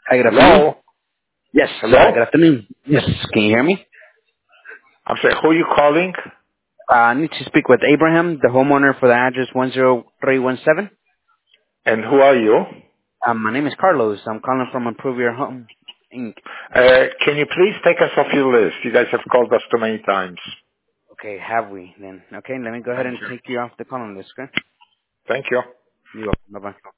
Hi, good afternoon. Hello? Yes, good Hello? afternoon. Yes, can you hear me? I'm sorry, who are you calling? I need to speak with Abraham, the homeowner for the address 10317. And who are you? My name is Carlos. I'm calling from Improve Your Home, Inc. Can you please take us off your list? You guys have called us too many times. Okay, have we then? Okay, let me go ahead Thank and you. take you off the calling list, okay? Thank you. You're welcome. Bye-bye.